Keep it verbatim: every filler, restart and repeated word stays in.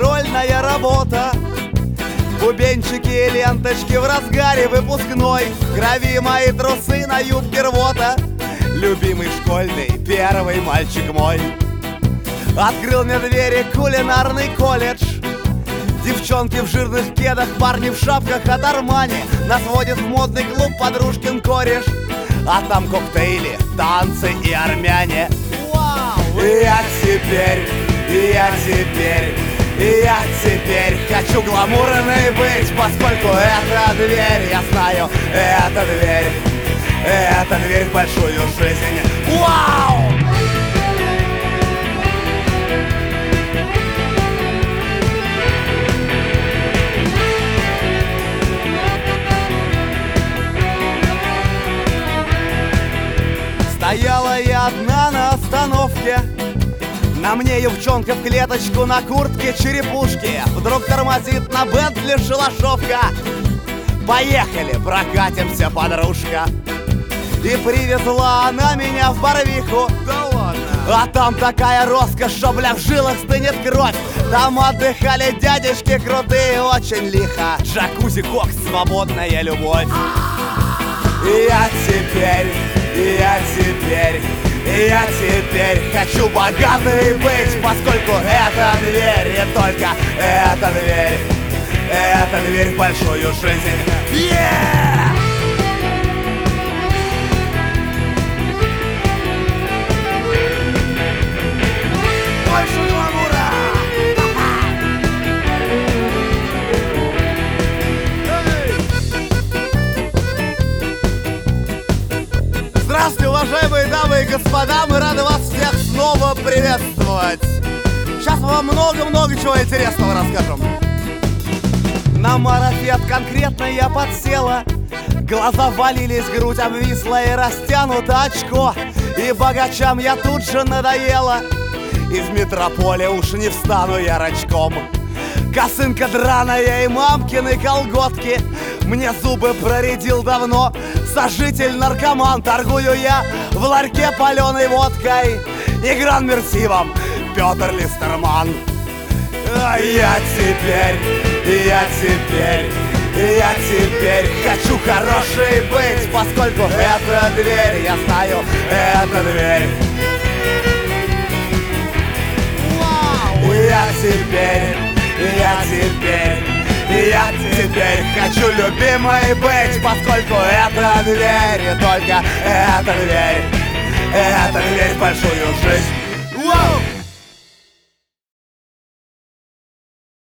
контрольная работа. Бубенчики и ленточки в разгаре выпускной. В крови мои трусы на юбке рвота. Любимый школьный первый мальчик мой открыл мне двери кулинарный колледж. Девчонки в жирных кедах, парни в шапках от Армани. Нас водит в модный клуб подружкин кореш. А там коктейли, танцы и армяне. Вау! И я теперь, и я теперь, и я теперь хочу гламурной быть, поскольку эта дверь, я знаю, эта дверь, эта дверь в большую жизнь. Вау! Стояла я одна на остановке. На мне юбчонка в клеточку, на куртке черепушки. Вдруг тормозит на Бентли шалашовка. Поехали, прокатимся, подружка. И привезла она меня в Барвиху. Да ладно. А там такая роскошь, что, бля, в жилах стынет кровь. Там отдыхали дядечки крутые, очень лихо. Джакузи, кокс, свободная любовь. И я теперь, и я теперь, и я теперь хочу богатой быть, поскольку эта дверь, и только эта дверь, эта дверь в большую жизнь. Yeah! Больше гламура! Здравствуйте, уважаемые дамы и господа, мы рады вас всех снова приветствовать. Сейчас мы вам много-много чего интересного расскажем. На марафет конкретно я подсела. Глаза валились, грудь обвисла и растянуто очко. И богачам я тут же надоела. Из метрополя уж не встану я рачком. Косынка драная и мамкины колготки. Мне зубы проредил давно сожитель-наркоман. Торгую я в ларьке паленой водкой и гран-мерсивом Петр Листерман. А я теперь, я теперь, я теперь хочу хорошей быть, поскольку эта дверь, я знаю, эта дверь. Вау! Я теперь, я теперь, я теперь хочу любимой быть, поскольку эта дверь, и только эта дверь, эта дверь в большую жизнь.